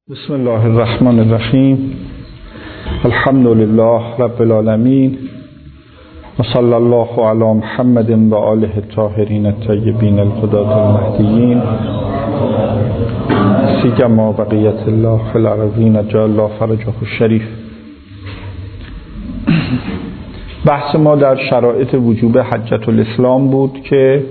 بسم الله الرحمن الرحیم. الحمد لله رب العالمین و صلی الله علی محمد و آله الطاهرین الطیبین الهداة المهدیین سیما بقیت الله فی الارضین جعل الله فرجه الشریف. بحث ما در شرایط وجوب حجة الاسلام بود که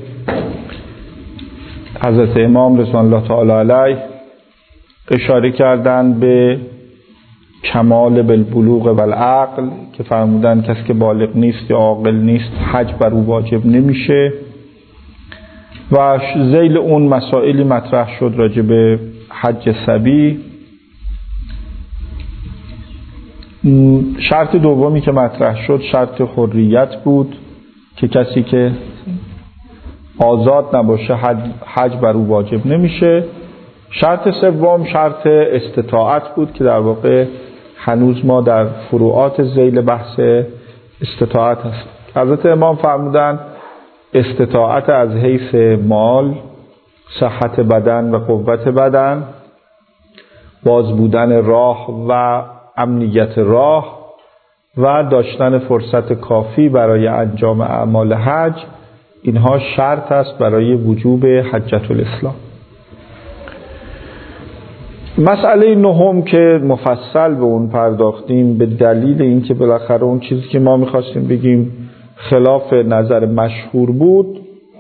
حضرت امام رضوان الله تعالی علیه اشاره کردن به کمال بالبلوغ و العقل که فرمودن کسی که بالغ نیست یا عاقل نیست حج بر او واجب نمیشه و ذیل اون مسائلی مطرح شد راجع به حج صبی. شرط دومی که مطرح شد شرط حریت بود که کسی که آزاد نباشه حج بر او واجب نمیشه. شرط سوم شرط استطاعت بود که در واقع هنوز ما در فروعات ذیل بحث استطاعت هست. حضرت امام فرمودن استطاعت از حیث مال، صحت بدن و قوت بدن، باز بودن راه و امنیت راه و داشتن فرصت کافی برای انجام اعمال حج، اینها شرط است برای وجوب حجة الاسلام. مسئله نهم که مفصل به اون پرداختیم به دلیل اینکه بالاخره اون چیزی که ما می‌خواستیم بگیم خلاف نظر مشهور بود،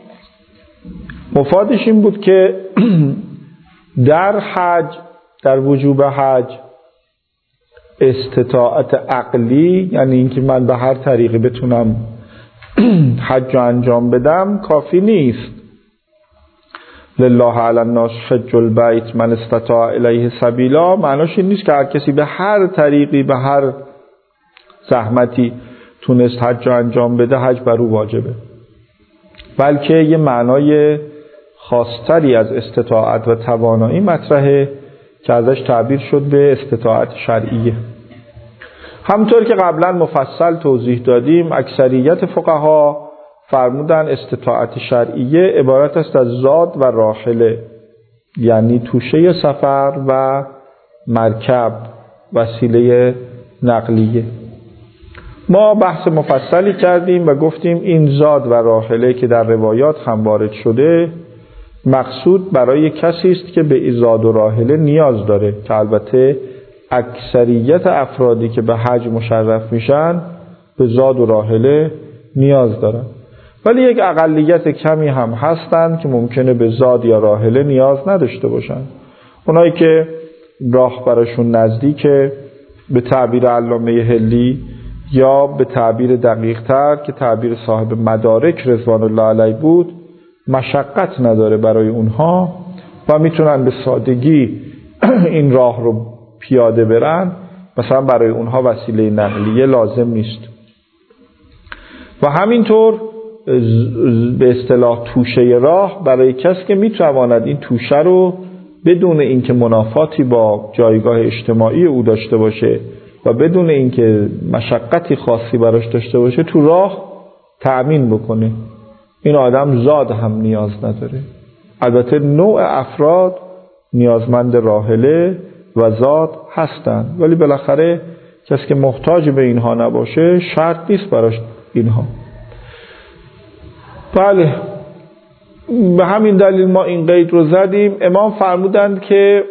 مفادش این بود که در حج، در وجوب حج، استطاعت عقلی، یعنی اینکه من به هر طریقی بتونم حج رو انجام بدم، کافی نیست. لله علی الناس حج البیت من استطاع الیه سبیلا معناش این نیست که هر کسی به هر طریقی به هر زحمتی تونست حج رو انجام بده حج بر او واجبه، بلکه یه معنای خاصتری از استطاعت و توانایی مطرحه که ازش تعبیر شد به استطاعت شرعیه. همطور که قبلا مفصل توضیح دادیم اکثریت فقها فرمودن استطاعت شرعیه عبارت است از زاد و راحله، یعنی توشه سفر و مرکب، وسیله نقلیه. ما بحث مفصلی کردیم و گفتیم این زاد و راحله که در روایات هم وارد شده مقصود برای کسی است که به زاد و راحله نیاز داره، که البته اکثریت افرادی که به حج مشرف میشن به زاد و راحله نیاز دارن، ولی یک اقلیت کمی هم هستن که ممکنه به زاد یا راحله نیاز نداشته باشن. اونایی که راه براشون نزدیکه، به تعبیر علامه حلی یا به تعبیر دقیق تر که تعبیر صاحب مدارک رضوان الله علیه بود، مشقت نداره برای اونها و میتونن به سادگی این راه رو پیاده برن، مثلا برای اونها وسیله نقلیه لازم نیست. و همینطور به اصطلاح توشه راه برای کسی که میتواند این توشه رو بدون اینکه منافاتی با جایگاه اجتماعی او داشته باشه و بدون اینکه مشقتی خاصی براش داشته باشه تو راه تأمین بکنه، این آدم زاد هم نیاز نداره. البته نوع افراد نیازمند راحله و زاد هستن، ولی بالاخره کسی که محتاج به اینها نباشه شرط نیست براش اینها. بله، به همین دلیل ما این قید رو زدیم. امام فرمودند که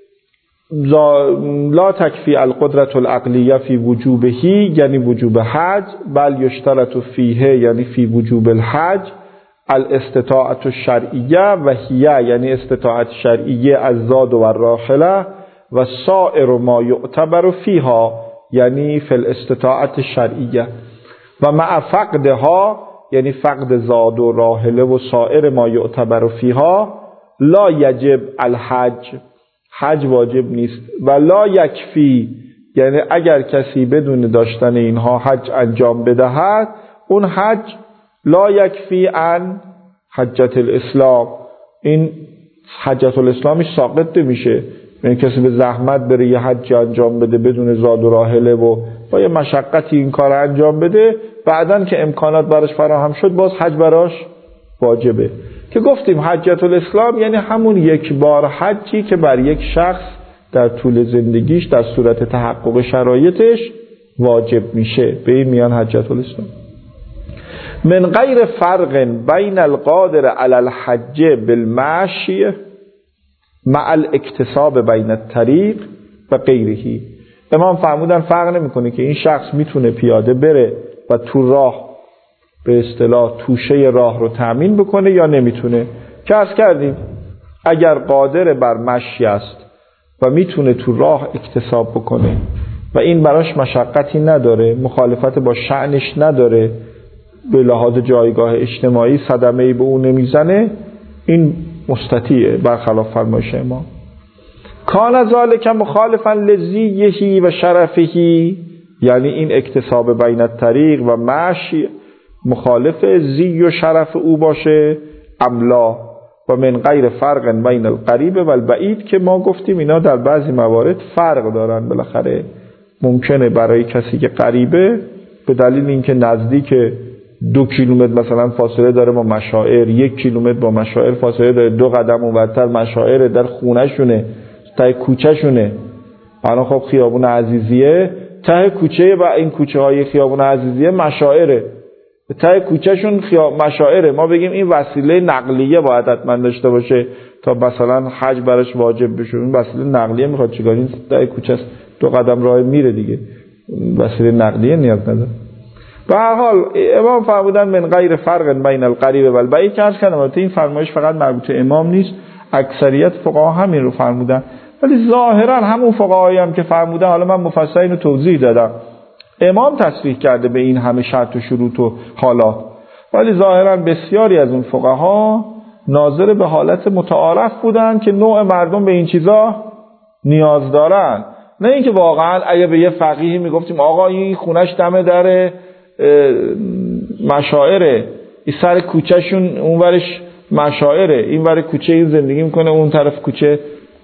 لا تکفی القدرة العقلیه فی وجوبهی، یعنی وجوب حج، بل یشترط فیه یعنی فی وجوب الحج الاستطاعت الشرعیه و هیه یعنی استطاعت شرعیه از زاد و راحله و سائر ما یعتبر فیها یعنی فی الاستطاعت الشرعیه و مع فقدها یعنی فقد زاد و راحله و سایر ما یعتبر فیها لا یجب الحج، حج واجب نیست. و لا یکفی یعنی اگر کسی بدون داشتن اینها حج انجام بدهد، اون حج لا یکفی عن حجة الاسلام، این حجة الاسلامش ساقط میشه. یعنی کسی به زحمت بره یه حج انجام بده بدون زاد و راحله و با یه مشقتی این کار انجام بده، بعدن که امکانات براش فراهم شد باز حج براش واجبه. که گفتیم حجة الاسلام یعنی همون یک بار حجی که بر یک شخص در طول زندگیش در صورت تحقق شرایطش واجب میشه. به این میان حجة الاسلام. من غیر فرق بین القادر علی الحج بالمشی مع الاکتساب بین الطریق و غیره. امام فرمودن فرق نمیکنه که این شخص میتونه پیاده بره و تو راه به اصطلاح توشه راه رو تأمین بکنه یا نمیتونه. که عرض کردیم اگر قادر بر مشی است و میتونه تو راه اکتساب بکنه و این براش مشقتی نداره، مخالفت با شأنش نداره، به لحاظ جایگاه اجتماعی صدمه‌ای به اون نمیزنه، این مستطیعه برخلاف فرمایش امام. کان ذالک مخالفا لزیه و شرفه، یعنی این اکتساب بین الطریق و مشی مخالف زی و شرف او باشه املا. و من غیر فرق بین القریب و البعید که ما گفتیم اینا در بعضی موارد فرق دارن. بالاخره ممکنه برای کسی که قریبه به دلیل اینکه نزدیک 2 کیلومتر مثلا فاصله داره با مشاعر، 1 کیلومتر با مشاعر فاصله داره، 2 قدم اونورتر مشاعر در خونه شونه، ته کوچه شونه. الان خب خیابون عزیزیه ته کوچه و این کوچه های خیابون عزیزیه مشاعره، ته کوچه شون مشاعره. ما بگیم این وسیله نقلیه باید حتما داشته باشه تا مثلا حج براش واجب بشه. این وسیله نقلیه میخواد چیکار؟ این ته کوچه است، 2 قدم راه میره دیگه، وسیله نقلیه نیاز نداره. به هر حال امام فرمودن من غیر فرق بین القریب و البعید که عرض کردم البته این فرمایش فقط مربوط به امام نیست، اکثریت فقها همین رو فرمودن، ولی ظاهرا همون فقهایی هم که فرمودن، حالا من مفصل اینو توضیح دادم، امام تصریح کرده به این همه شرط و شروط و حالات، ولی ظاهرا بسیاری از اون فقها ناظر به حالت متعارف بودن که نوع مردم به این چیزا نیاز دارن. نه اینکه واقعا اگه به یه فقیهی میگفتیم آقا این خونش دم در مشاعره، این سر کوچهشون اونورش مشاعره، این ور کوچه این زندگی میکنه، اون طرف کوچه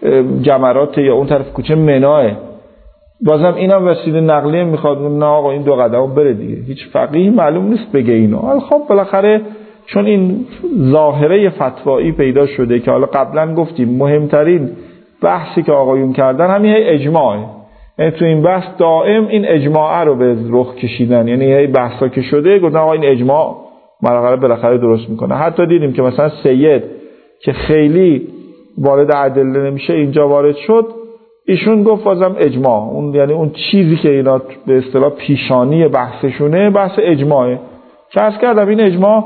جمرات یا اون طرف کوچه مناه، بازم اینم وسیله نقلیه میخواد. نه آقا این 2 قدم بره دیگه. هیچ فقیهی معلوم نیست بگه اینو. خب بالاخره چون این ظاهره فتوایی پیدا شده که حالا قبلا گفتیم مهمترین بحثی که آقایون کردن همین اجماعه، یعنی تو این بحث دائم این اجماع رو به رخ کشیدن، یعنی هی بحثا که شده گفتن آقا این اجماع بالاخره درست میکنه. حتی دیدیم که مثلا سید که خیلی وارد ادله نمیشه اینجا وارد شد، ایشون گفت بازم اجماع، اون یعنی اون چیزی که اینا به اصطلاح پیشانی بحثشونه بحث اجماعه. که عرض کردم این اجماع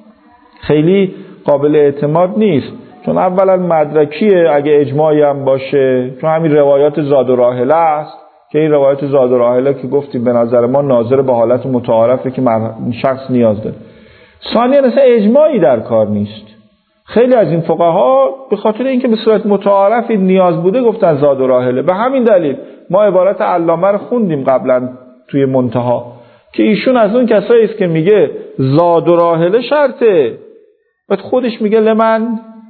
خیلی قابل اعتماد نیست، چون اولا مدرکیه اگه اجماعی هم باشه، چون همین روایات زاد و راحله است که این روایات زاد و راحله که گفتیم به نظر ما ناظر به حالت متعارفه که شخص نیاز داره. ثانیاً اصلا اجماعی در کار نیست. خیلی از این فقها به خاطر اینکه به صورت متعارفی نیاز بوده گفتن زاد و راحله. به همین دلیل ما عبارت علامه رو خوندیم قبلا توی منتها که ایشون از اون کسایی است که میگه زاد و راحله شرطه، بعد خودش میگه لمن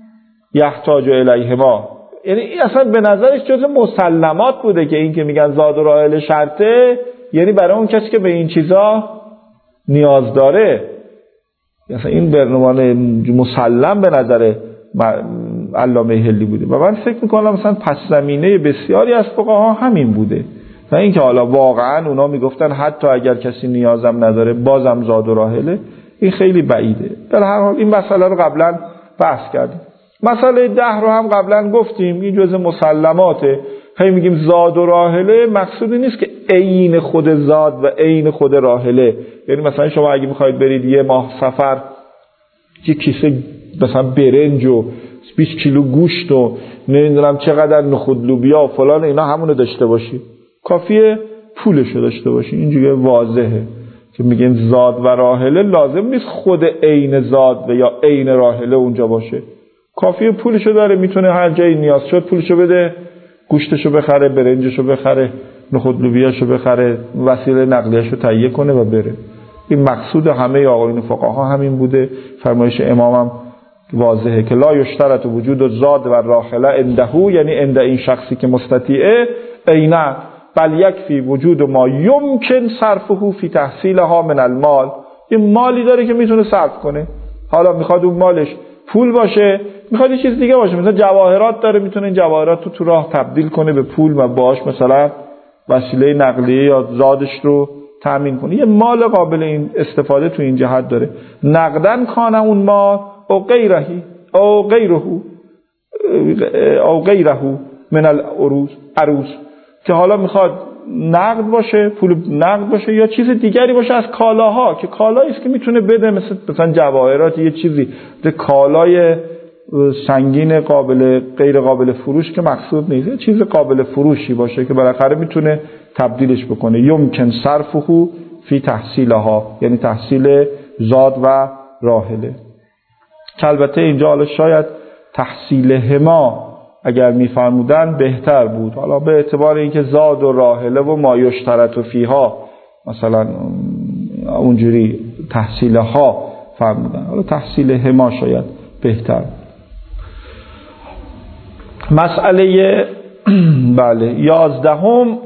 یحتاج الیهما، یعنی اصلا به نظرش جزء مسلمات بوده که این که میگن زاد و راحله شرطه یعنی برای اون کسی که به این چیزا نیاز داره. مثلا این برنامه مسلم به نظر علامه حلی بوده و من فکر میکنم مثلا پس زمینه بسیاری از فقها همین بوده. نه اینکه حالا واقعا اونا میگفتن حتی اگر کسی نیازم نداره بازم زاد و راحله، این خیلی بعیده. در هر حال این مسئله رو قبلا بحث کردیم. مسئله 10 رو هم قبلا گفتیم، این جزء مسلماته. هی میگیم زاد و راحله، مقصودی نیست که عین خود زاد و عین خود راحله. یعنی مثلا شما اگه میخواید برید یه ماه سفر یه کیسه مثلا برنج و 20 کیلو گوشت و نمیدونم چقدر نخود لوبیا و فلان اینا همونو داشته باشید، کافیه پولشو داشته باشید. اینجوری واضحه که میگن زاد و راحله، لازم نیست خود عین زاد و یا عین راحله اونجا باشه، کافیه پولشو داره، میتونه هر جایی نیاز شد پولشو بده، گوشتشو بخره، برنجشو بخره، نخود لوبیاشو بخره، وسیله نقلیه‌شو تهیه کنه و بره. این مقصود همه آقایون فقها همین بوده. فرمایش امامم واضحه که لا یشترط وجود زاد و راحله عنده، یعنی عند این شخصی که مستطیعه، عینه بل یکفی وجود ما یمکن صرفه فی تحصیلها من المال. این مالی داره که میتونه صرف کنه، حالا میخواد اون مالش پول باشه میخواد یه چیز دیگه باشه، مثلا جواهرات داره، میتونه این جواهرات رو تو راه تبدیل کنه به پول و باهاش مثلا وسیله نقلیه یا زادش رو تامین کنه، یه مال قابل این استفاده تو این جهت داره. نقدن کان اون مال او غیرهی او غیره من العروض، که حالا میخواد نقد باشه، پول نقد باشه یا چیز دیگری باشه از کالاها، که کالایی است که میتونه بده، مثلا جواهرات، یه چیزی کالای سنگین غیر قابل فروش که مقصود نیست، یه چیز قابل فروشی باشه که بالاخره میتونه تبدیلش بکنه. یمکن صرفه فی تحصیلها، یعنی تحصیل زاد و راحله. که البته اینجا حالا شاید تحصیل هما اگر میفرمودن بهتر بود، حالا به اعتبار اینکه زاد و راحله و ما یشترط فیها مثلا اونجوری تحصیل ها فرمودن، حالا تحصیل هما شاید بهتر. مسئله بله 11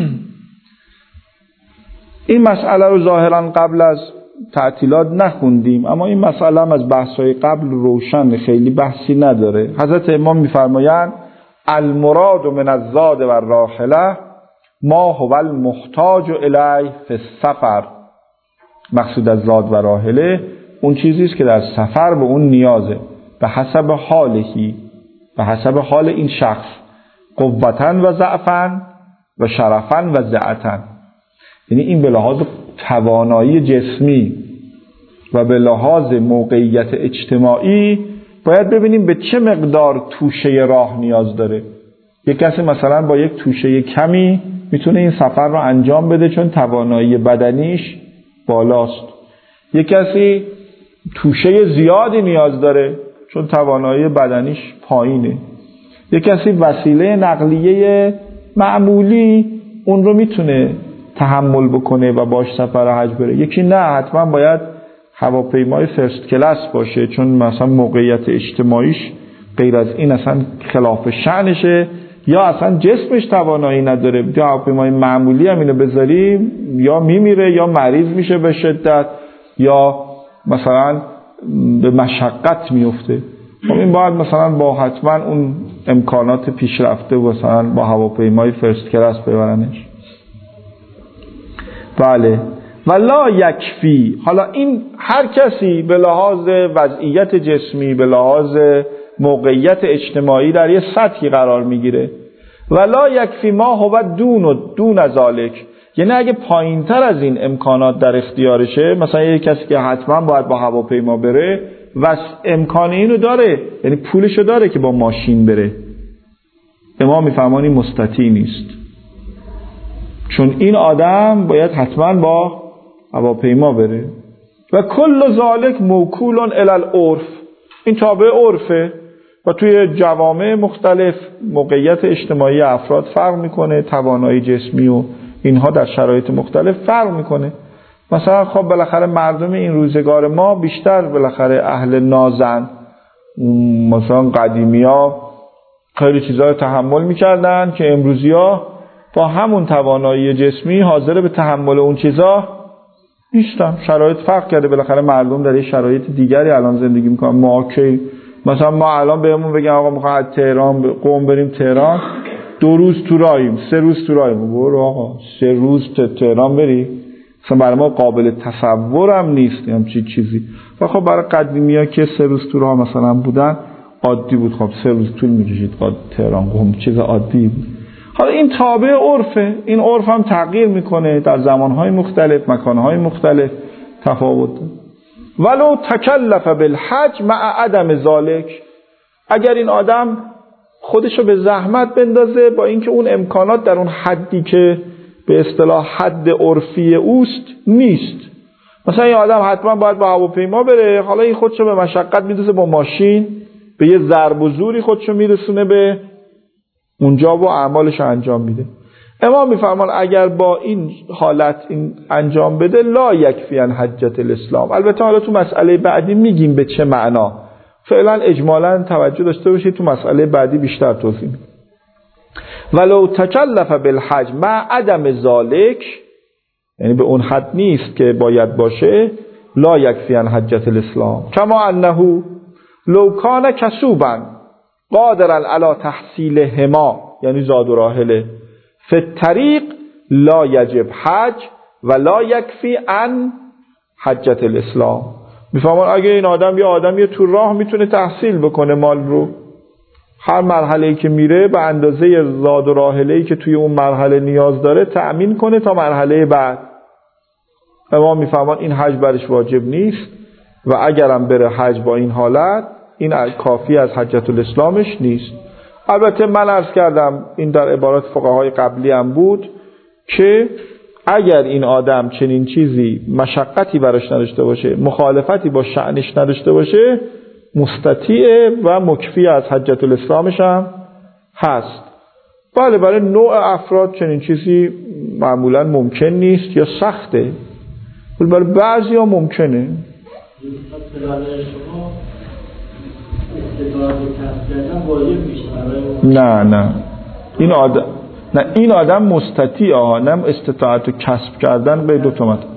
این مسئله رو ظاهرا قبل از تعطیلات نخوندیم، اما این مسئله هم از بحث‌های قبل روشن، خیلی بحثی نداره. حضرت امام می‌فرمایند المراد من الزاد و الراحله ما هو المحتاج الیه فی السفر. مقصود از زاد و راحله اون چیزی است که در سفر به اون نیازه، به حسب حالهی، به حسب حال این شخص، قوتن و ضعفن و شرفن و ضعتن. یعنی این به لحاظ توانایی جسمی و به لحاظ موقعیت اجتماعی باید ببینیم به چه مقدار توشه راه نیاز داره. یک کسی مثلا با یک توشه کمی میتونه این سفر رو انجام بده چون توانایی بدنیش بالاست. یک کسی توشه زیادی نیاز داره چون توانایی بدنیش پایینه. یک کسی وسیله نقلیه معمولی اون رو میتونه تحمل بکنه و باش سفر حج بره. یکی نه، حتما باید هواپیمای فرست کلاس باشه چون مثلا موقعیت اجتماعیش غیر از این اصلا خلاف شأنشه، یا اصلا جسمش توانایی نداره. هواپیمای معمولی هم اینو بذاریم یا میمیره یا مریض میشه به شدت یا مثلا به مشقت میفته. این باید مثلا با حتما اون امکانات پیشرفته مثلا با هواپیمای فرست کلاس ببرنش. بله. ولا یکفی، حالا این هر کسی به لحاظ وضعیت جسمی، به لحاظ موقعیت اجتماعی در یه سطحی قرار میگیره. ولا یکفی ما هو دون ذالک، یعنی اگه پایینتر از این امکانات در اختیارشه، مثلا یه کسی که حتما باید با هواپیما بره و امکان اینو داره، یعنی پولشو داره که با ماشین بره، امام میفرمانی مستطیع نیست، چون این آدم باید حتما با هواپیما بره. و کل ذالک موکول الی العرف، این تابع عرفه و توی جوامع مختلف موقعیت اجتماعی افراد فرق میکنه، توانایی جسمی و اینها در شرایط مختلف فرق میکنه. مثلا خب بالاخره مردم این روزگار ما بیشتر بالاخره اهل نازن، مثلا قدیمی ها خیلی چیزا رو تحمل میکردن که امروزی ها با همون توانایی جسمی حاضر به تحمل اون چیزا نیستن. شرایط فرق کرده، بالاخره مردم در شرایط دیگری الان زندگی میکنن. ما که مثلا ما الان بهمون بگن آقا میخوام از تهران قم بریم تهران، 2 روز تو راهیم، 3 روز تو راهیم، برو آقا 3 روز تهران بری، مثلا برای ما قابل تصورم نیست همچین چیزی. و خب برای قدیمی ها که 3 روز تو راه مثلا بودن عادی بود، خب 3 روز طول میکشید تهران قم، چیز عادی بود. حالا این تابع عرفه، این عرف هم تغییر میکنه در زمانهای مختلف، مکانهای مختلف تفاوت. ولو تکلف بالحج مع عدم ذالک، اگر این آدم خودشو به زحمت بندازه با اینکه اون امکانات در اون حدی که به اصطلاح حد عرفی اوست نیست، مثلا این آدم حتما باید با هواپیما بره، حالا این خودشو به مشقت میدوزه با ماشین، به یه ضرب و زوری خودشو میرسونه به اونجا و اعمالش انجام میده. امام میفرمان اگر با این حالت این انجام بده لا یکفی ان حجت الاسلام. البته حالا تو مسئله بعدی میگیم به چه معنا، فعلا اجمالا توجه داشته باشید، تو مسئله بعدی بیشتر توضیح میدم. ولو تکلف بالحج مع عدم ذالک، یعنی به اون حد نیست که باید باشه، لا یکفی ان حجت الاسلام کما انه لو کان کسوبا قادرا علی تحصیلهما، یعنی زاد و راحله، فی الطریق لا یجب حج و لا یکفی عن حجت الاسلام. میفهمون اگه این آدم یه آدمی تو راه میتونه تحصیل بکنه مال رو، هر مرحله‌ای که میره به اندازه زاد و راحله‌ای که توی اون مرحله نیاز داره تأمین کنه تا مرحله بعد. ما میفهمون این حج برش واجب نیست و اگرم بره حج با این حالت، این کافی از حجت الاسلامش نیست. البته من عرض کردم این در عبارات فقهای قبلی هم بود که اگر این آدم چنین چیزی مشقتی براش نداشته باشه، مخالفتی با شأنش نداشته باشه، مستطیع و مکفی از حجت الاسلامش هم هست. بله برای نوع افراد چنین چیزی معمولا ممکن نیست یا سخته، ولی برای بعضی ها ممکنه. نه این آدم مستطیع نه استطاعت و کسب کردن به دو تا مطلب.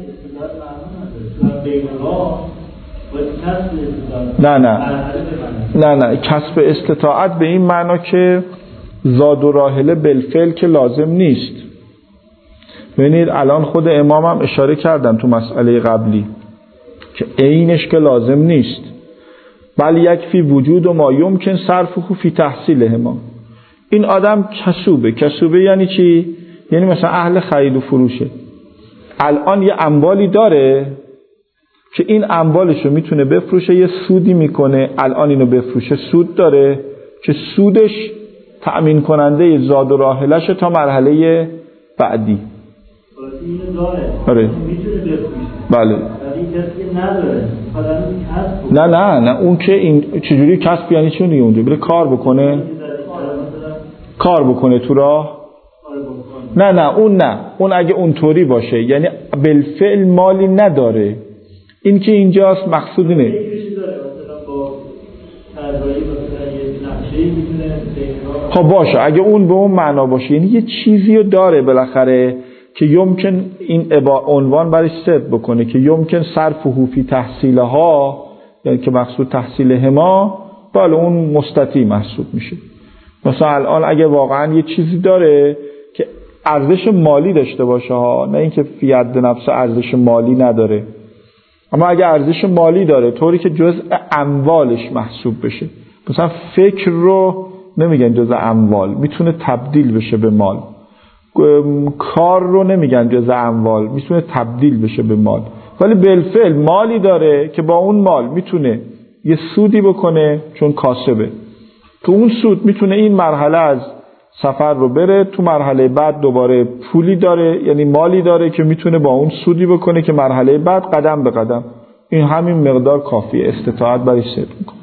نه کسب استطاعت به این معنا که زاد و راحله بالفعل که لازم نیست. ببینید الان خود امام هم اشاره کردن تو مسئله قبلی که عینش که لازم نیست، بل یکفی وجود و ما یمکن صرفه فی تحصیلهما. این آدم کسوبه یعنی چی؟ یعنی مثلا اهل خرید و فروشه، الان یه اموالی داره که این اموالش رو میتونه بفروشه، یه سودی میکنه، الان اینو بفروشه سود داره که سودش تأمین کننده زاد و راحلش تا مرحله بعدی. آره میتونه بفروشه. بله. ولی کسی نداره. نه اون که این چجوری کسب یعنی چی دیگه؟ اونجا بره کار بکنه تو راه. نه اون اگه اونطوری باشه یعنی بالفعل مالی نداره، این که اینجاست مقصود اینه. خب باشه اگه اون به اون معنا باشه یعنی یه چیزی رو داره بالاخره که یمکن این عنوان برش صد بکنه که یمکن صرفه فی تحصیلها، یعنی که مقصود تحصیلهما، بله اون مستطیع محسوب میشه. مثلا الان اگه واقعا یه چیزی داره که ارزش مالی داشته باشه ها، نه اینکه فی حد نفس ارزش مالی نداره، اما اگه ارزش مالی داره طوری که جزء اموالش محسوب بشه، مثلا فکر رو نمیگن جزء اموال، میتونه تبدیل بشه به مال. کار رو نمیگن جزء اموال، میتونه تبدیل بشه به مال، ولی بالفعل مالی داره که با اون مال میتونه یه سودی بکنه چون کاسبه، تو اون سود میتونه این مرحله از سفر رو بره، تو مرحله بعد دوباره پولی داره یعنی مالی داره که میتونه با اون سودی بکنه که مرحله بعد قدم به قدم. این همین مقدار کافیه، استطاعت برای صدق میکنه.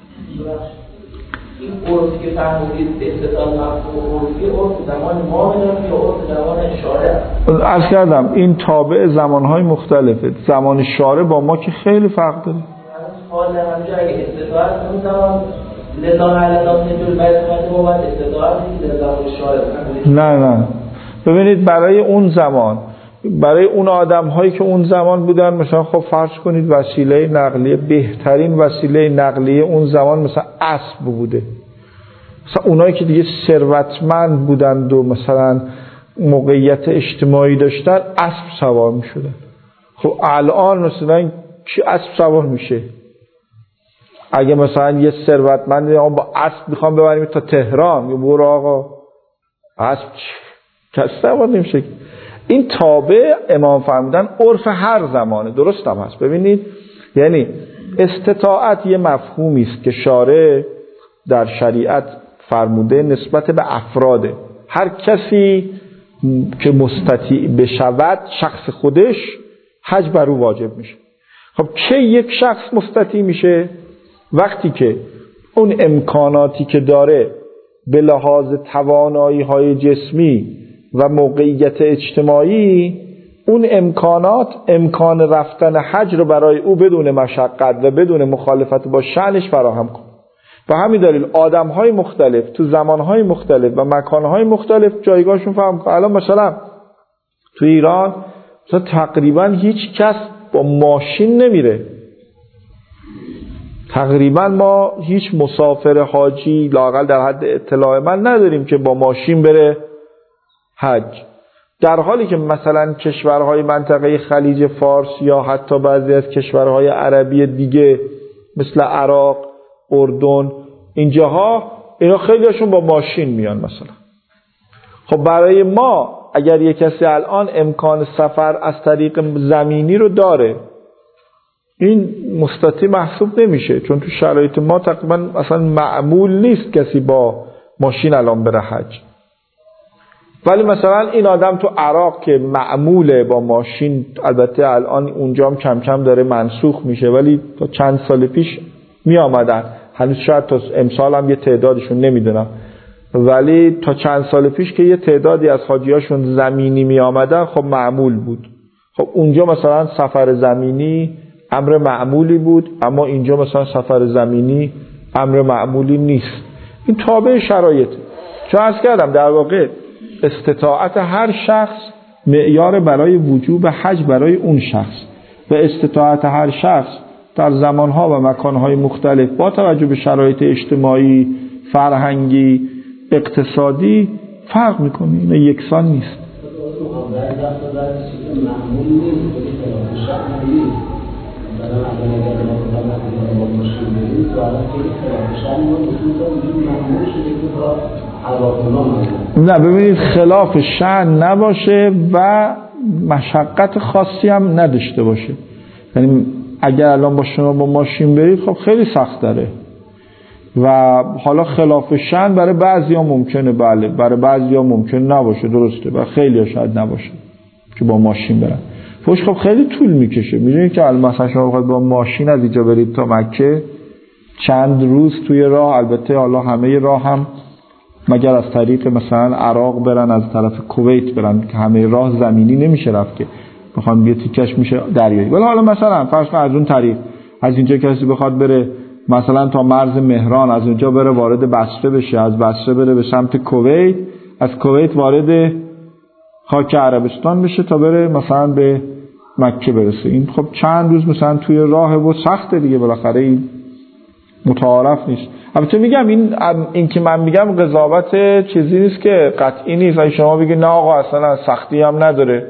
این عرفی که فرمودید استطاعت عرفی عرف زمان ما بدارم یا عرف زمان شارع؟ عرض کردم این تابع زمانهای مختلفه، زمان شارع با ما که خیلی فرق داره. حال همجا اگه استطاعت اون زمان لله علی ناس نجول باید باید استطاعت در زمان شارع. نه ببینید برای اون زمان، برای اون آدم هایی که اون زمان بودن، مثلا خب فرض کنید وسیله نقلیه، بهترین وسیله نقلیه اون زمان مثلا اسب بوده، مثلا اونایی که دیگه ثروتمند بودند و مثلا موقعیت اجتماعی داشتن اسب سوار می شدن. خب الان مثلا کی اسب سوار میشه؟ اگه مثلا یه ثروتمند با اسب میخوام ببریم تا تهران، یا برو آقا اسب کس سوار نمیشه. این تابع امام فرمودن عرف هر زمانه، درست هم هست. ببینید یعنی استطاعت یه مفهومی است که شارع در شریعت فرموده نسبت به افراده، هر کسی که مستطیع بشود شخص خودش حج بر او واجب میشه. خب چه یک شخص مستطیع میشه؟ وقتی که اون امکاناتی که داره به لحاظ توانایی های جسمی و موقعیت اجتماعی، اون امکانات امکان رفتن حج رو برای او بدون مشقت و بدون مخالفت با شأنش فراهم کن. و همین دلیل آدم‌های مختلف تو زمان‌های مختلف و مکان‌های مختلف جایگاهشون فهم کن. الان مثلا تو ایران مثلا تقریبا هیچ کس با ماشین نمیره، تقریبا ما هیچ مسافر حاجی لااقل در حد اطلاع من نداریم که با ماشین بره حج، در حالی که مثلا کشورهای منطقه خلیج فارس یا حتی بعضی از کشورهای عربی دیگه مثل عراق، اردن، اینجاها اینا خیلیشون با ماشین میان مثلا. خب برای ما اگر یک کسی الان امکان سفر از طریق زمینی رو داره، این مستطیع محسوب نمیشه، چون تو شرایط ما تقریبا اصلا معمول نیست کسی با ماشین الان بره حج. ولی مثلا این آدم تو عراق که معموله با ماشین، البته الان اونجا هم کم کم داره منسوخ میشه، ولی تا چند سال پیش می آمدن، هنوز شاید تا امسال هم یه تعدادشون نمیدونم، ولی تا چند سال پیش که یه تعدادی از حاجیاشون زمینی می آمدن خب معمول بود. خب اونجا مثلا سفر زمینی امر معمولی بود، اما اینجا مثلا سفر زمینی امر معمولی نیست. این تابع شرایطه. چون عرض کردم در واقع استطاعت هر شخص معیار برای وجوب حج برای اون شخص و استطاعت هر شخص در زمانها و مکانهای مختلف با توجه به شرایط اجتماعی، فرهنگی، اقتصادی فرق میکنه، این یکسان نیست. نه ببینید خلاف شأن نباشه و مشقت خاصی هم نداشته باشه. یعنی اگر الان با شما با ماشین برید خب خیلی سخت داره و حالا خلاف شأن برای بعضیا ممکنه، بله برای بعضیا ممکنه نباشه، درسته، و خیلی شاید نباشه که با ماشین برن. فوش خب خیلی طول میکشه. میدونید که مثلا شما بخواید با ماشین از اینجا برید تا مکه چند روز توی راه، البته حالا همه راه هم مگر از طریق مثلا عراق برن، از طرف کویت برن که همه راه زمینی نمیشه رفت که بخوام یه تیکش میشه دریایی. ولی حالا مثلا فرض کن از اون طریق از اینجا کسی بخواد بره مثلا تا مرز مهران، از اونجا بره وارد بصره بشه، از بصره بره به سمت کویت، از کویت وارد خاک عربستان بشه تا بره مثلا به مکه برسه، این خب چند روز مثلا توی راه و سخته دیگه، بالاخره این متعارف نیست. البته میگم این که من میگم قضاوت چیزی نیست که قطعی نیست، اگه شما بگید نه آقا اصلا سختی هم نداره،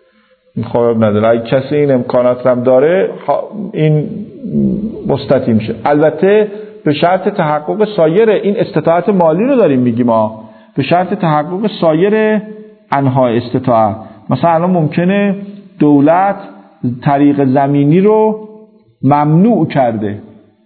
خب نداره، اگه کسی این امکانات هم داره این مستطیع میشه. البته به شرط تحقق سایر این استطاعت مالی رو داریم میگیم ما، به شرط تحقق سایر انواع استطاعت. مثلا الان ممکنه دولت طریق زمینی رو ممنوع کرده،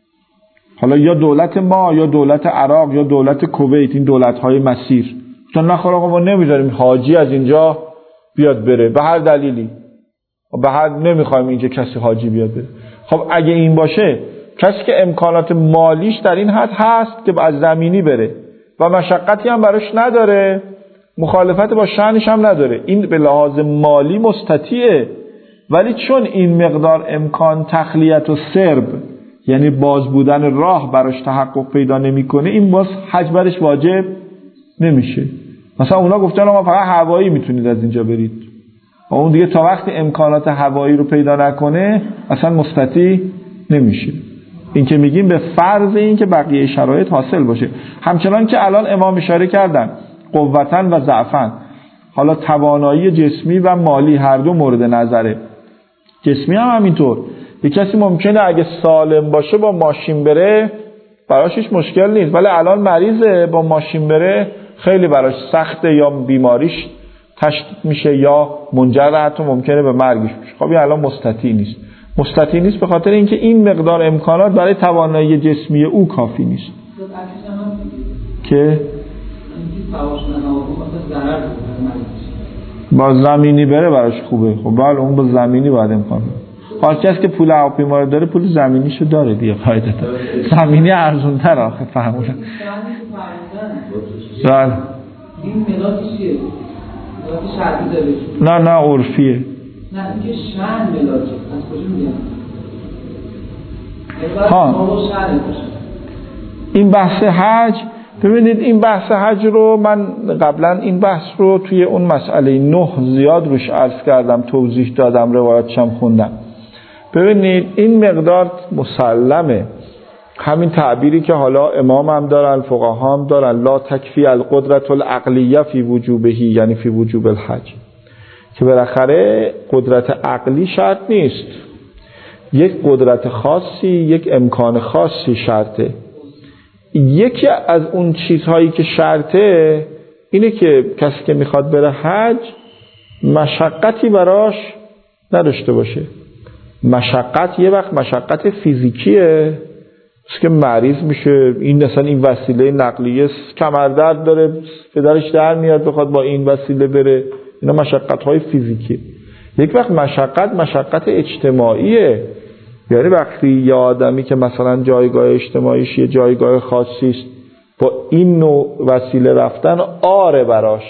حالا یا دولت ما یا دولت عراق یا دولت کویت، این دولت‌های مسیر تا نخوره آقا ما نمیذاریم حاجی از اینجا بیاد بره به هر دلیلی، به هر نمیخوایم اینجا کسی حاجی بیاد بره. خب اگه این باشه کسی که امکانات مالیش در این حد هست که از زمینی بره و مشقتی هم براش نداره، مخالفت با شأنش هم نداره، این به لحاظ مالی مستطیعه. ولی چون این مقدار امکان تخلیت و سرب، یعنی باز بودن راه براش تحقق پیدا نمیکنه، این باز حج برش واجب نمیشه. مثلا اونا گفتن ما فقط هوایی میتونید از اینجا برید، و اون دیگه تا وقتی امکانات هوایی رو پیدا نکنه اصلا مستطیع نمیشه. این که میگیم به فرض این که بقیه شرایط حاصل باشه. همچنان که الان امام اشاره کردن قوتن و ضعفن، حالا توانایی جسمی و مالی هر دو مورد نظره. جسمی هم همینطور، یک کسی ممکنه اگه سالم باشه با ماشین بره براش هیچ مشکل نیست، ولی الان مریضه با ماشین بره خیلی براش سخته، یا بیماریش تشدید میشه یا منجر حتی ممکنه به مرگش بشه. خب این الان مستطیع نیست. مستطیع نیست به خاطر اینکه این مقدار امکانات برای توانایی جسمی او کافی نیست. که با زمینی بره براش خوبه. خب بله اون با زمینی باید امکان هر کسی که پول هواپیما داره پول زمینیشو داره دیگه، قاعدتا زمینی ارزان‌تر آخه فهموندن. بله این ملاک چیه؟ ملاک شرعی داره؟ نه عرفیه. نه اینکه شأن ملاکه، از کجا میگم؟ این بحث حج، ببینید این بحث حج رو من قبلا این بحث رو توی اون مسئله 9 زیاد روش عرض کردم، توضیح دادم، روایاتشم خوندم. ببینید این مقدار مسلمه همین تعبیری که حالا امام هم دارن، فقها هم دارن، لا تکفی القدرت العقلیه فی وجوبهی، یعنی فی وجوب الحج، که بالاخره قدرت عقلی شرط نیست، یک قدرت خاصی، یک امکان خاصی شرطه. یکی از اون چیزهایی که شرطه اینه که کسی که میخواد بره حج مشقتی براش نداشته باشه. مشقت یه وقت مشقت فیزیکیه که مریض میشه، این مثلا این وسیله نقلیه کمردرد داره، پدرش در میاد بخواد با این وسیله بره، اینا مشقت‌های فیزیکی. یک وقت مشقت اجتماعیه، یعنی وقتی یه آدمی که مثلا جایگاه اجتماعیش یه جایگاه خاصی است، با این نوع وسیله رفتن آره براش،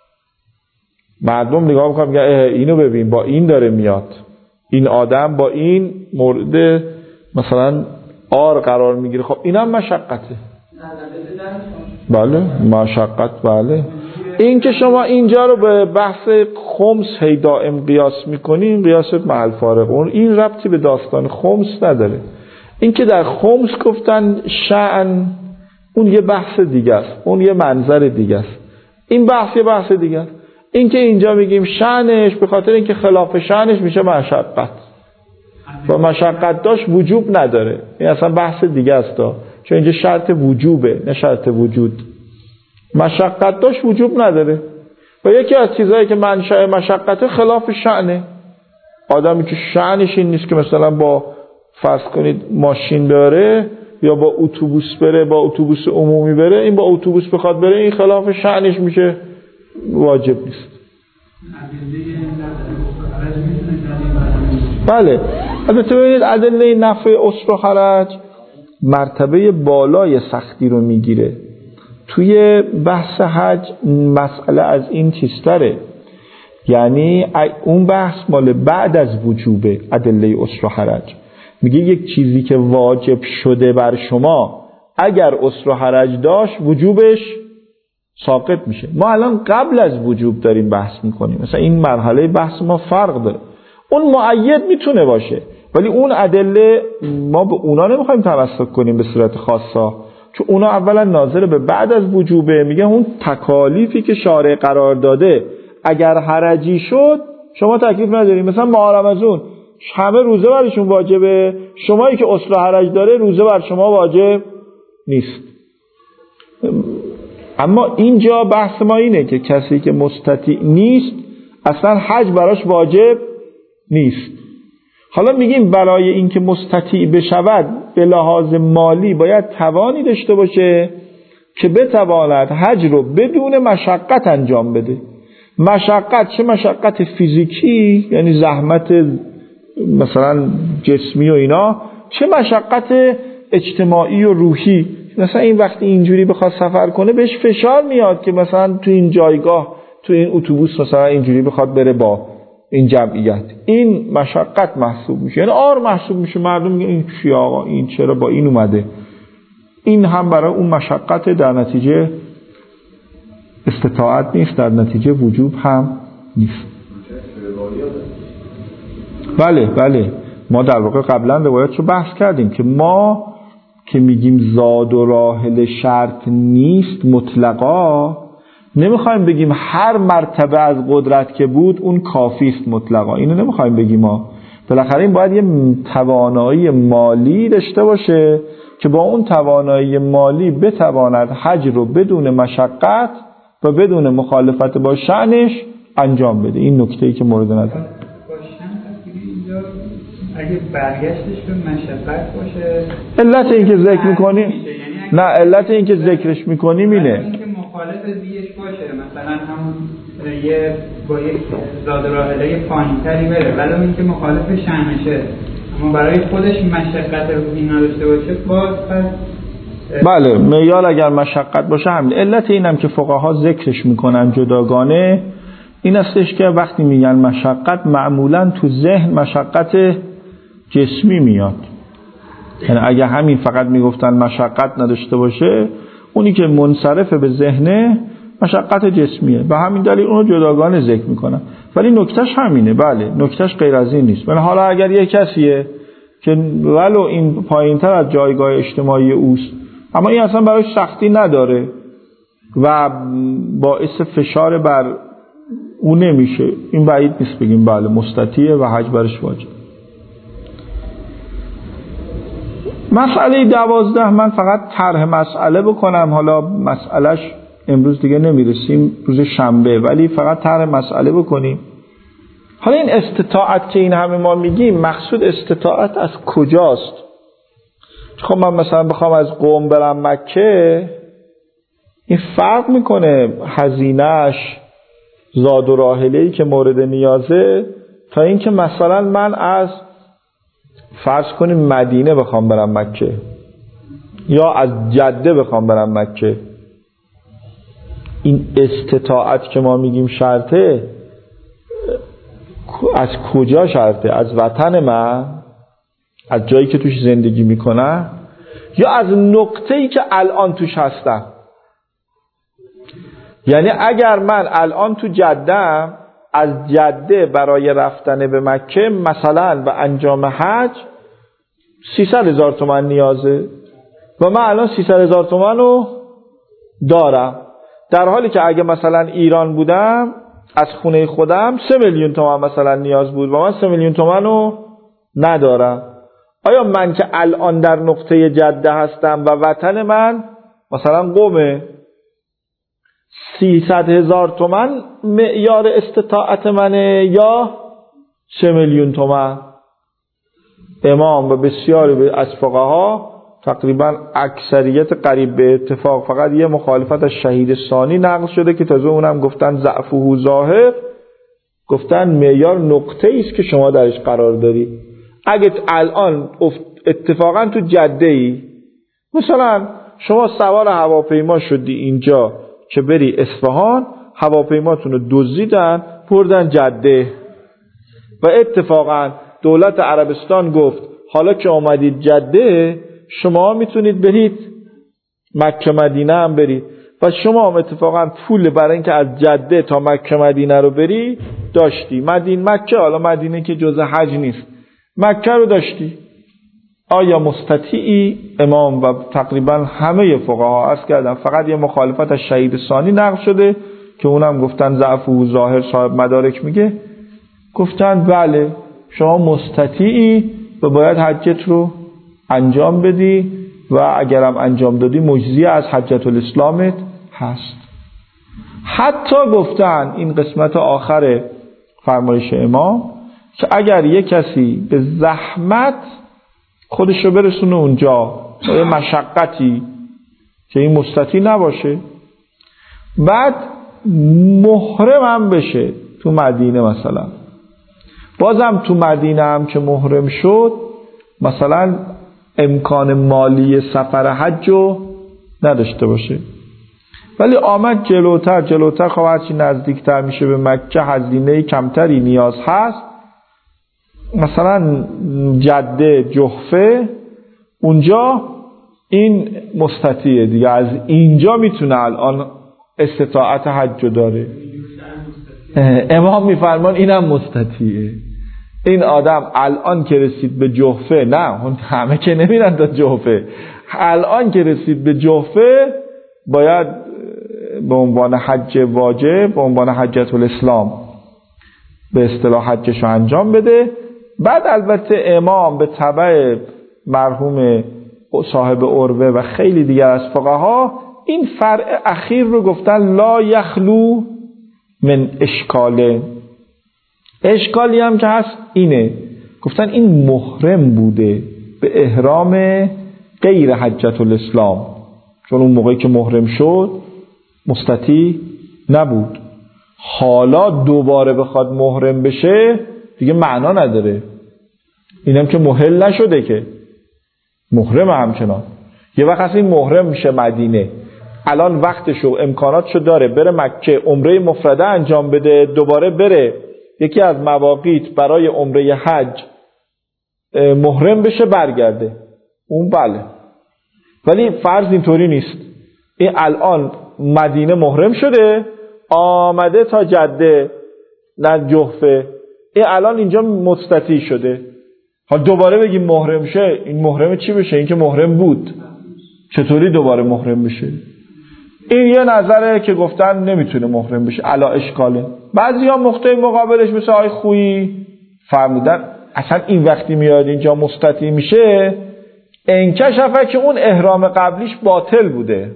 مردم نگاه میکنن میگن اینو ببین با این داره میاد، این آدم با این مورد مثلا آر قرار میگیره، خب اینم مشقته. بله مشقت. بله این که شما اینجا رو به بحث خمس هی دائم قیاس میکنین، قیاس محل فارغ، این ربطی به داستان خمس نداره. این که در خمس گفتن شأن، اون یه بحث دیگه است، اون یه منظر دیگه است، این بحث یه بحث دیگه است. این که اینجا میگیم شأنش به خاطر اینکه خلاف شأنش میشه مشقت و مشقت داشت وجوب نداره، این اصلا بحث دیگه است، چون اینجا شرط وجوبه نه شرط وجود. مشقت داشت وجوب نداره و یکی از چیزهایی که منشأ مشقت خلاف شأنه. آدمی که شأنش این نیست که مثلا با فرض کنید ماشین بره یا با اتوبوس بره، با اتوبوس عمومی بره، این با اتوبوس بخواد بره، این خلاف شأنش میشه، واجب نیست. بله البته ببینید ادله نفع عسر و حرج مرتبه بالای سختی رو میگیره. توی بحث حج مسئله از این چیزتره، یعنی اون بحث مال بعد از وجوبه. ادله عسر و حرج میگه یک چیزی که واجب شده بر شما اگر عسر و حرج داشت وجوبش ساقط میشه. ما الان قبل از وجوب داریم بحث میکنیم، مثلا این مرحله بحث ما فرق داره. اون مؤید میتونه باشه ولی اون ادله ما به اونا نمیخوایم توسط کنیم به صورت خاصه، چون اونا اولا ناظر به بعد از وجوبه. میگه اون تکالیفی که شارع قرار داده اگر حرجی شد شما تکلیف نداریم. مثلا ماه رمضان همه روزه برشون واجبه، شمایی که عسر و حرج داره روزه بر شما واجب نیست. اما اینجا بحث ما اینه که کسی که مستطیع نیست اصلا حج براش واجب نیست. حالا میگیم برای اینکه مستطیع بشود به لحاظ مالی باید توانی داشته باشه که بتواند حج رو بدون مشقت انجام بده. مشقت چه مشقت فیزیکی یعنی زحمت مثلا جسمی و اینا، چه مشقت اجتماعی و روحی. مثلا این وقتی اینجوری بخواد سفر کنه بهش فشار میاد که مثلا تو این جایگاه تو این اتوبوس مثلا اینجوری بخواد بره با این جمعیت، این مشقت محسوب میشه، یعنی آر محسوب میشه. مردم میگن این چی آقا، این چرا با این اومده؟ این هم برای اون مشقت در نتیجه استطاعت نیست، در نتیجه وجوب هم نیست. بله ما در واقع قبلا روایت رو بحث کردیم که ما که میگیم زاد و راحل شرط نیست مطلقا، نمیخوایم بگیم هر مرتبه از قدرت که بود اون کافی است مطلقا، اینو نمیخوایم بگیم. ما بالاخره این باید یه توانایی مالی داشته باشه که با اون توانایی مالی بتواند حج رو بدون مشقت و بدون مخالفت با شأنش انجام بده. این نکته‌ای که مورد نظر اگه برگشتش به مشقت باشه، علت این که ذکر میکنیم نه، علت این که ذکرش میکنیم اینه اینکه مخالف دیش باشه، مثلا همون یه با یک زاد راحله پایین‌تری بره ولی اینکه مخالف شأنشه اما برای خودش مشقت روحی نداشته باشه باز پس بله معیار اگر مشقت باشه همین. علت اینم که فقها ذکرش میکنن جداگانه این استش که وقتی میگن مشقت معمولا تو ذهن مشقت جسمی میاد، یعنی اگه همین فقط میگفتن مشقت نداشته باشه اونی که منصرف به ذهنه مشقت جسمیه، به همین دلیل اونو جداگانه ذکر میکنن. ولی نکتهش همینه، بله نکتهش غیر از این نیست. ولی حالا اگر یک کسیه که ولو این پایین‌تر از جایگاه اجتماعی اوست، اما این اصلا براش سختی نداره و باعث فشار بر او نمیشه. این بعید نیست بگیم بله مستطیعه و حج برش واجب. مسئله 12 من فقط طرح مسئله بکنم، حالا مسئلهش امروز دیگه نمیرسیم، روز شنبه، ولی فقط طرح مسئله بکنیم. حالا این استطاعت که این همه ما میگیم، مقصود استطاعت از کجاست؟ خب من مثلا بخوام از قم برم مکه، این فرق میکنه هزینه‌اش، زاد و راحله‌ای که مورد نیازه، تا اینکه مثلا من از فرض کنیم مدینه بخوام برم مکه یا از جده بخوام برم مکه. این استطاعت که ما میگیم شرطه، از کجا شرطه؟ از وطن من، از جایی که توش زندگی میکنم، یا از نقطه‌ای که الان توش هستم؟ یعنی اگر من الان تو جده‌ام، از جده برای رفتن به مکه مثلا و انجام حج 300,000 تومان نیازه و من الان 300,000 تومان رو دارم، در حالی که اگه مثلا ایران بودم از خونه خودم 3 میلیون تومان مثلا نیاز بود و من 3 میلیون تومان رو ندارم. آیا من که الان در نقطه جده هستم و وطن من مثلا قمه، 300,000 تومان معیار استطاعت منه یا 3 میلیون تومان؟ امام و بسیاری از فقها، تقریبا اکثریت قریب به اتفاق، فقط یه مخالفت از شهید ثانی نقل شده که تازه اونم گفتن ضعفه ظاهر، گفتن معیار نقطه‌ای است که شما درش قرار داری. اگه الان اتفاقا تو جده‌ای، مثلا شما سوار هواپیما شدی اینجا که بری اصفهان، هواپیماتون رو دزدیدن بردن جده و اتفاقا دولت عربستان گفت حالا که آمدید جده شما میتونید برید مکه مدینه هم برید، و شما هم اتفاقا پول برای اینکه از جده تا مکه مدینه رو بری داشتی. مکه، حالا مدینه که جزء حج نیست، مکه رو داشتی. آیا مستطیعی؟ امام و تقریبا همه فقها عرض کردن، فقط یه مخالفت از شهید ثانی نقل شده که اونم گفتن ضعف و ظاهر، صاحب مدارک میگه، گفتن بله شما مستطیعی و باید حجت رو انجام بدی و اگرم انجام دادی مجزی از حجت الاسلامت هست. حتی گفتن این قسمت آخر فرمایش امام که اگر یک کسی به زحمت خودش رو برسونه اونجا، یه مشقتی که این مستطیع نباشه، بعد محرم هم بشه تو مدینه، مثلا بازم تو مدینه هم که محرم شد، مثلا امکان مالی سفر حج رو نداشته باشه، ولی آمد جلوتر خب هرچی نزدیکتر میشه به مکه هزینه کمتری نیاز هست، مثلا جده، جحفه، اونجا این مستطیعه دیگه، از اینجا میتونه الان استطاعت حج داره. امام میفرمان اینم مستطیعه. این آدم الان که رسید به جحفه، نه همه که نمیرن تا جحفه، الان که رسید به جحفه باید به عنوان حج واجب، به عنوان حجت الاسلام به اصطلاح حجش رو انجام بده. بعد البته امام به تبع مرحوم صاحب عروه و خیلی دیگر از فقها این فرع اخیر رو گفتن لا یخلو من اشکاله. اشکالی هم که هست اینه، گفتن این محرم بوده به احرام غیر حجت الاسلام، چون اون موقعی که محرم شد مستطیع نبود. حالا دوباره بخواد محرم بشه دیگه معنا نداره، اینم که محل نشده که محرم همچنان. یه وقت هست این محرم میشه مدینه، الان وقتشو امکاناتشو داره بره مکه عمره مفرده انجام بده، دوباره بره یکی از مواقیت برای عمره حج محرم بشه برگرده، اون بله. ولی فرض اینطوری نیست، این الان مدینه محرم شده آمده تا جده نه جحفه، این الان اینجا مستطیع شده، حالا دوباره بگیم محرم شه، این محرم چی بشه؟ این که محرم بود، چطوری دوباره محرم بشه؟ این یه نظره که گفتن نمیتونه محرم بشه، علا اشکاله. بعضیا نقطه مقابلش مثل آقای خویی فرمودن اصلا این وقتی میاد اینجا مستطیع میشه انکشفه که اون احرام قبلیش باطل بوده،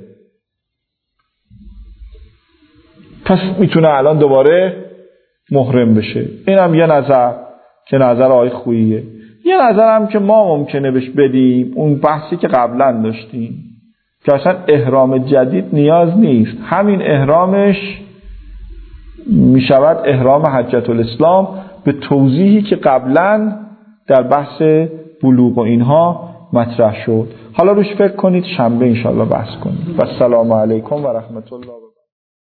پس میتونه الان دوباره محرم بشه. اینم یه نظر که نظر آقای خوییه. یه نظر هم که ما ممکنه بهش بدیم، اون بحثی که قبلا داشتیم که اصلا احرام جدید نیاز نیست، همین احرامش میشود احرام حجة الاسلام به توضیحی که قبلا در بحث بلوغ و اینها مطرح شد. حالا روش فکر کنید، شنبه انشاءالله بحث کنید. و السلام علیکم و رحمت الله و